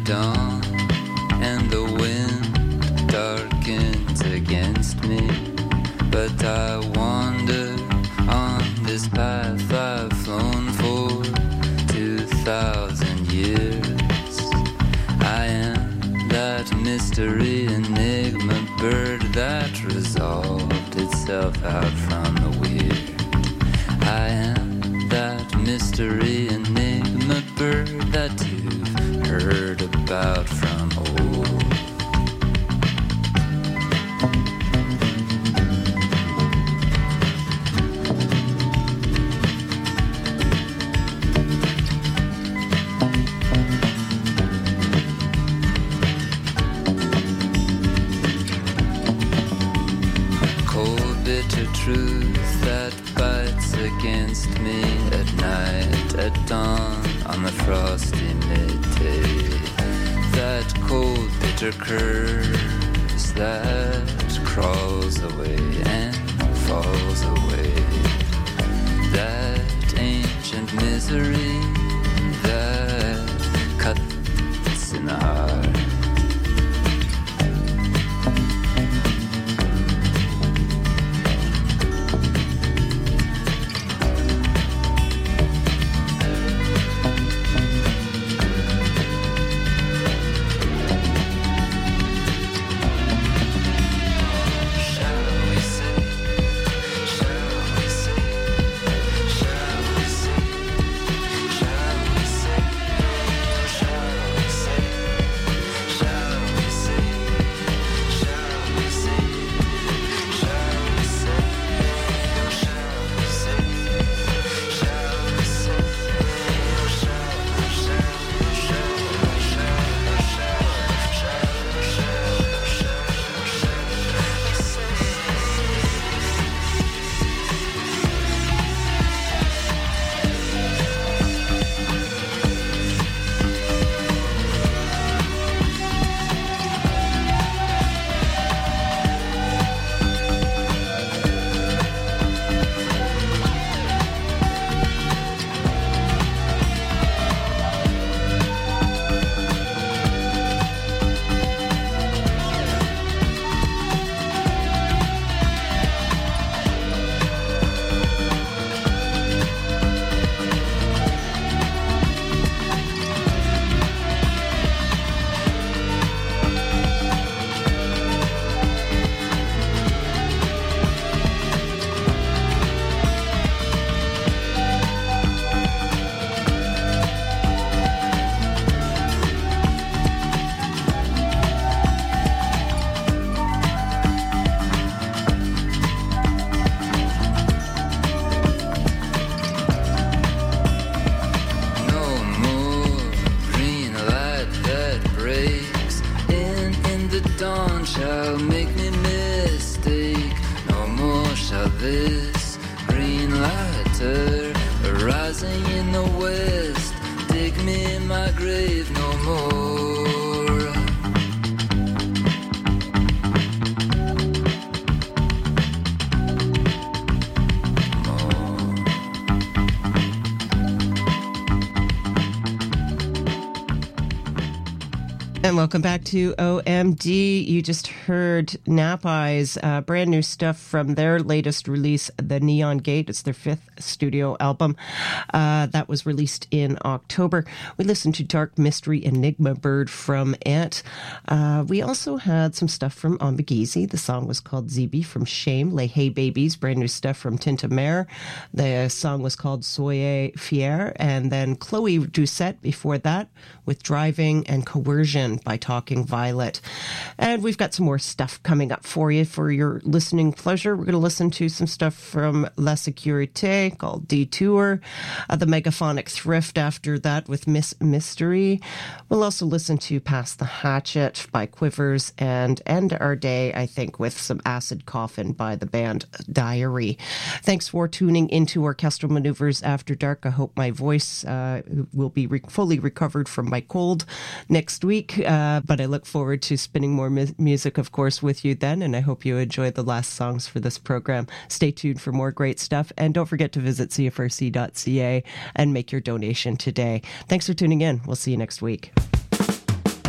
dawn and the wind darkens against me, but I wander on this path I've flown for 2,000 years. I am that mystery enigma bird that resolved itself out from the weird. I am that mystery enigma bird that you've heard about from old. Truth that bites against me at night, at dawn, on the frosty midday. That cold, bitter curse that crawls away and falls away. That ancient misery that cuts in the heart. And welcome back to OMD. You just heard Knap-Eyes, brand new stuff from their latest release, The Neon Gate. It's their 5th studio album that was released in October. We listened to Dark Mystery Enigma Bird from it. We also had some stuff from Ombigizi. The song was called Zibi from Shame. Les Hey Babies, brand new stuff from Tintamer. The song was called Soyez Fier. And then Chloe Doucette before that with Driving and Coercion by Talking Violet. And we've got some more stuff coming up for you for your listening pleasure. We're going to listen to some stuff from La Sécurité called Detour, the Megaphonic Thrift after that with Miss Mystery. We'll also listen to Past the Hatchet by Quivers and end our day, I think, with some Acid Coffin by the band Diary. Thanks for tuning into Orchestral Maneuvers After Dark. I hope my voice will be fully recovered from my cold next week. But I look forward to spinning more music, of course, with you then. And I hope you enjoyed the last songs for this program. Stay tuned for more great stuff. And don't forget to visit cfrc.ca and make your donation today. Thanks for tuning in. We'll see you next week.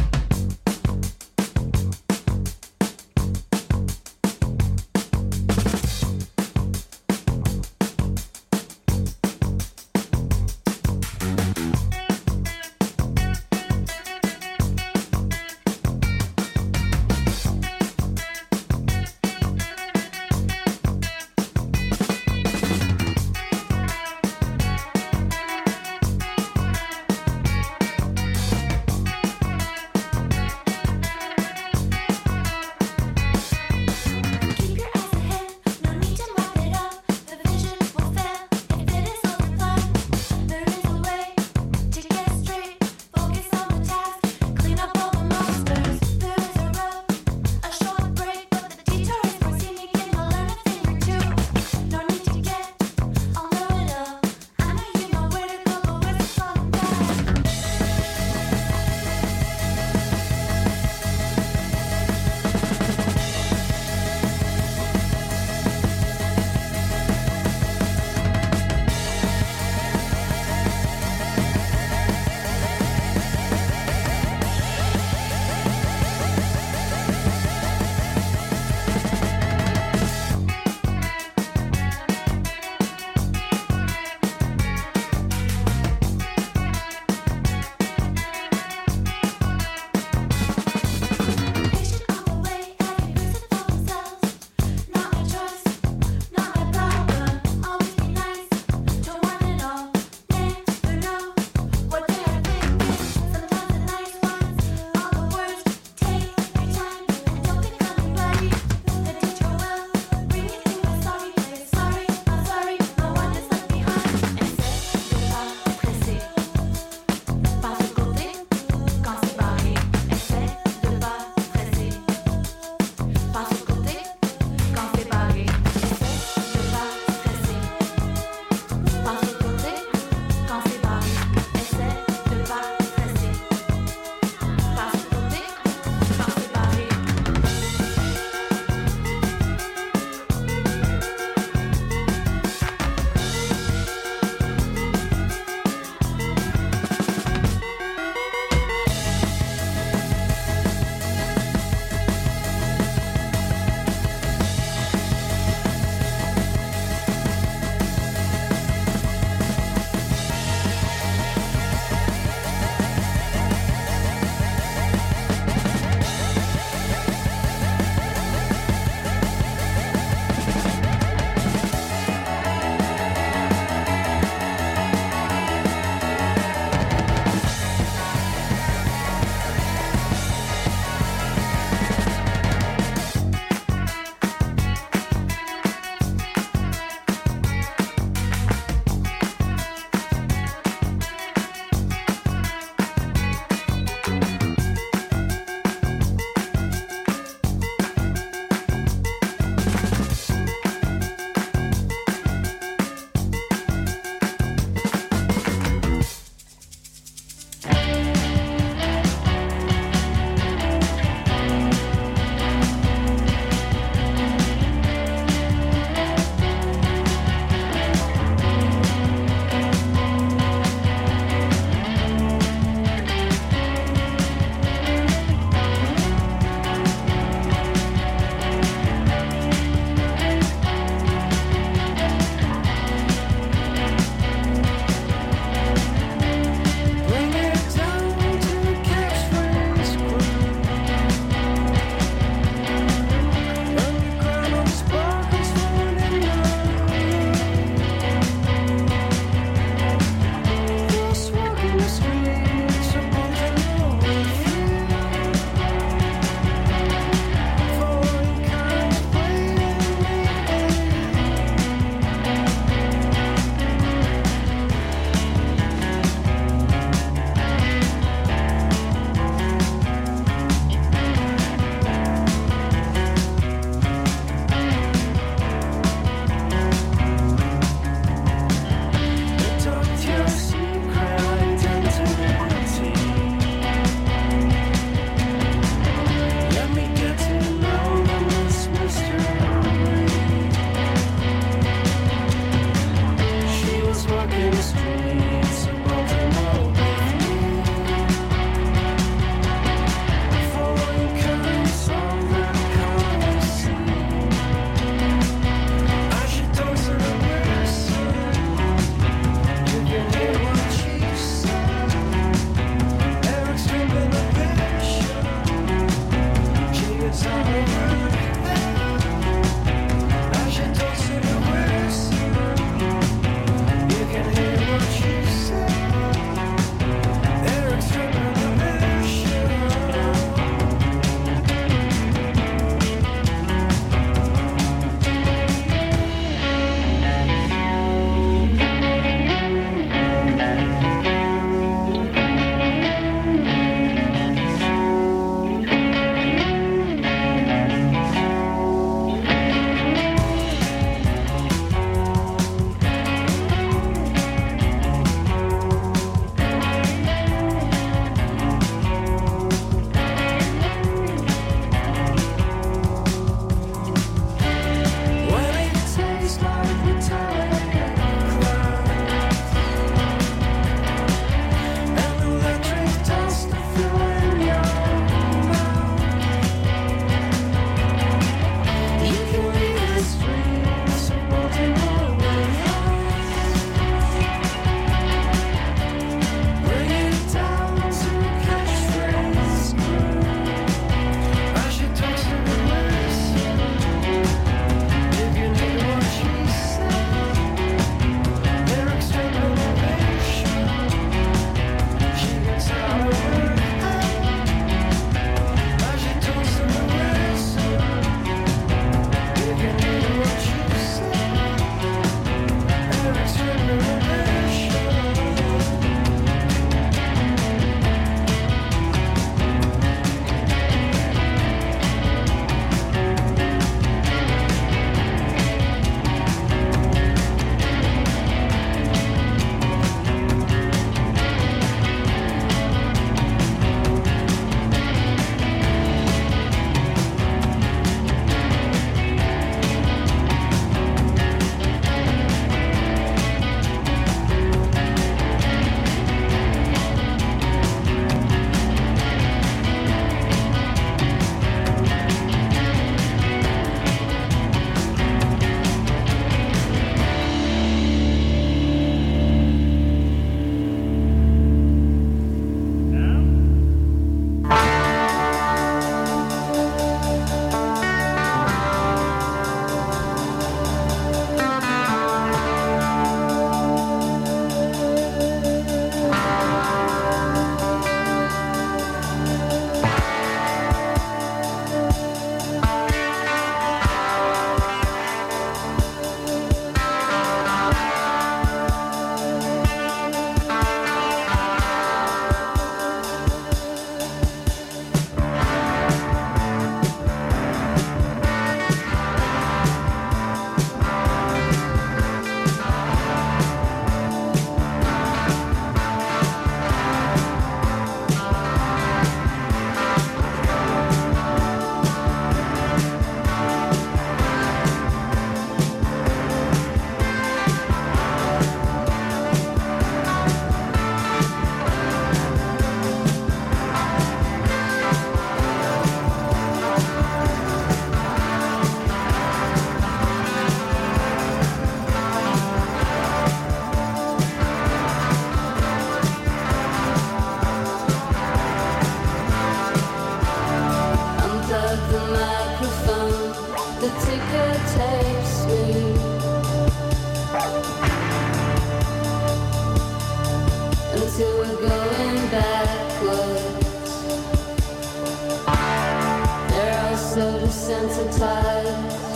desensitized.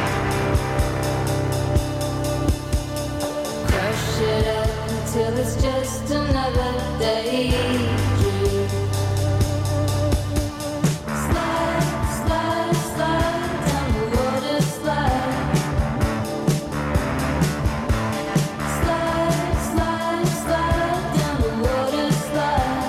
Crush it up until it's just another daydream. Slide, slide, slide down the water slide. Slide, slide, slide down the water slide.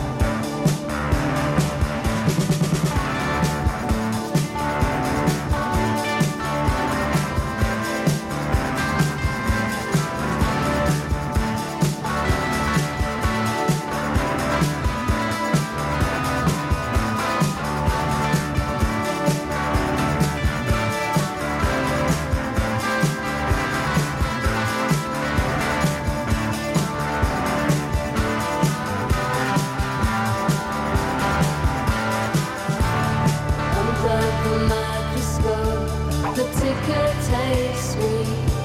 Under the microscope, the ticker takes me.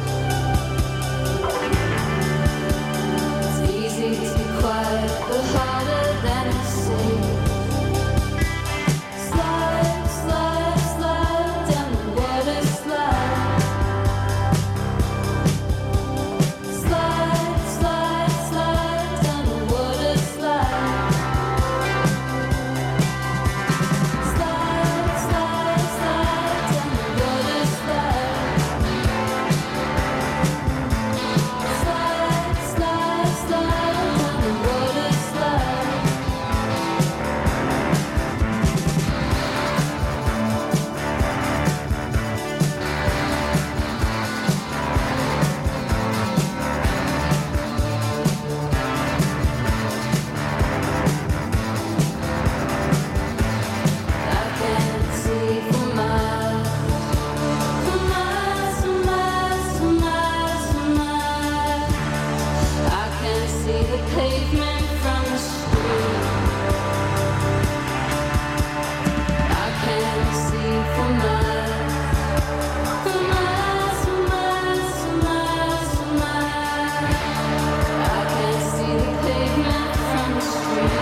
It's easy to be quiet, but harder than it seems. Slide, slide, slide down the water slide. Slide, slide, slide down the water slide. Slide, slide, slide down the water slide. Slide, slide, slide down the water slide. I can't see for miles, for miles, for miles, for miles, for miles. I can't see the pavement from the street. I can't see for miles, for miles, for miles, for miles, for miles. I can't see the pavement from the street.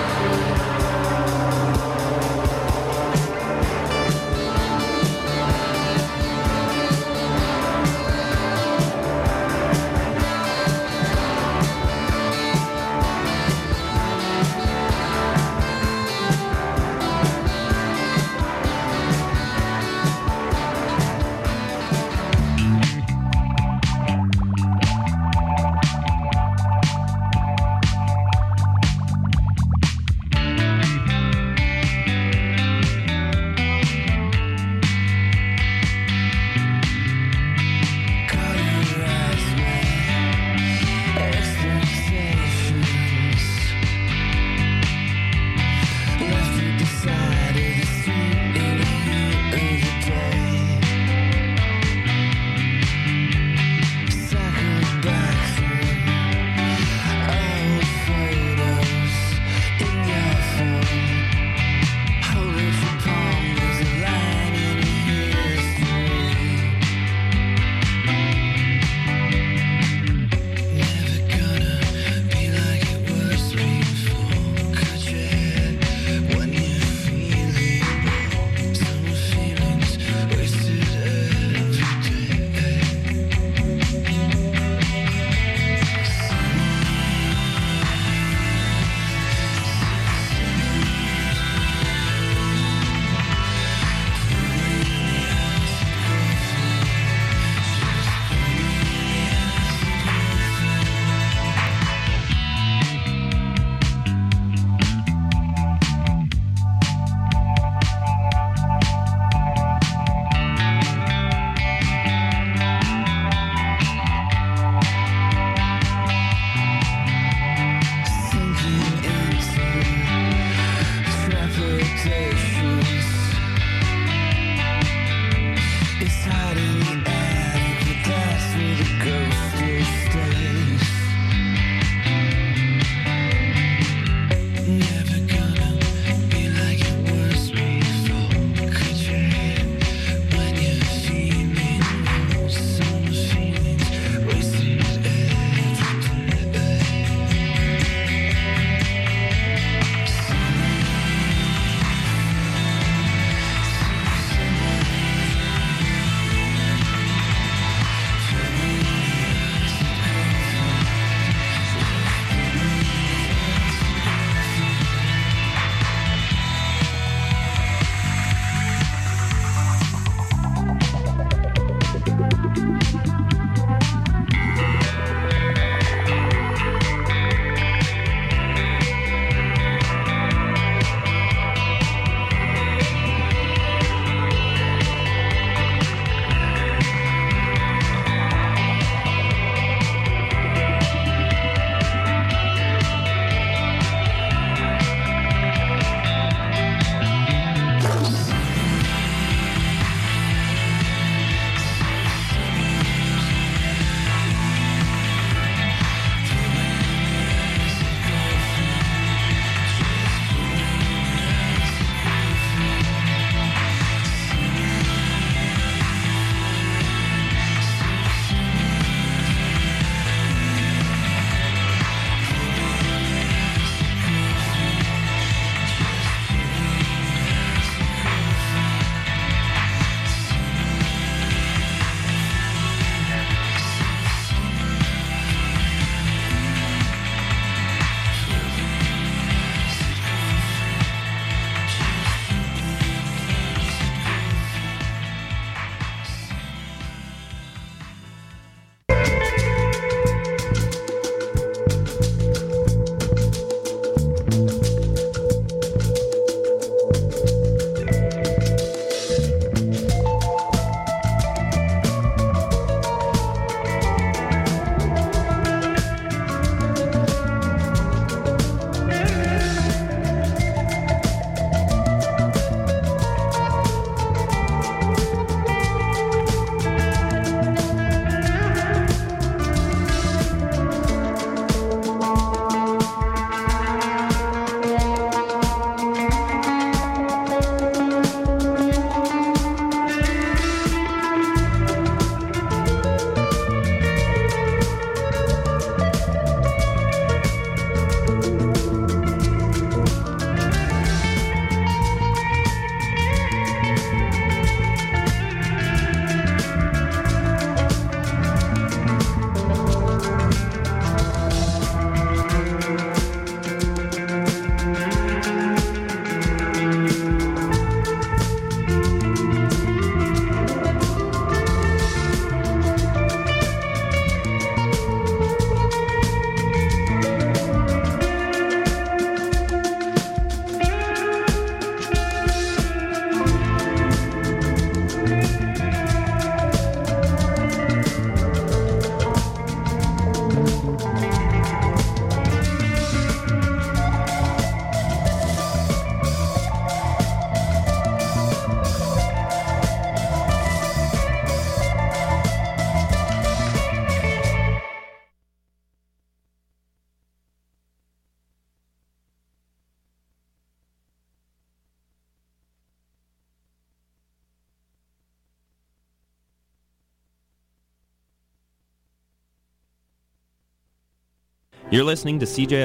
You're listening to CJ